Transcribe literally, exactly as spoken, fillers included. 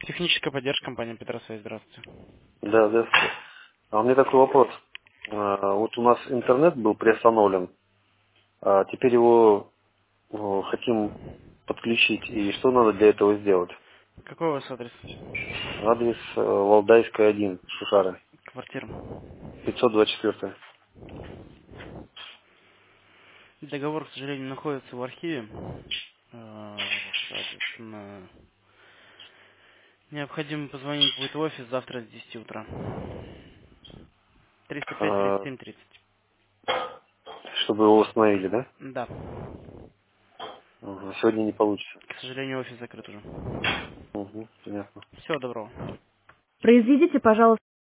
Техническая поддержка компании Петросвязь. Здравствуйте. Да, да. А у меня такой вопрос. А, Вот у нас интернет был приостановлен, а теперь его э, хотим подключить. И что надо для этого сделать? Какой у вас адрес? Адрес э, Валдайская, один, Шихара, Квартира. пятьсот двадцать четыре. Договор, к сожалению, находится в архиве. Э, Соответственно, необходимо позвонить будет в офис завтра с десяти утра. триста пять тридцать А, семь тридцать. Чтобы его установили, да? Да. Ага, сегодня не получится. К сожалению, офис закрыт уже. Угу, понятно. Всего доброго. Произведите, пожалуйста,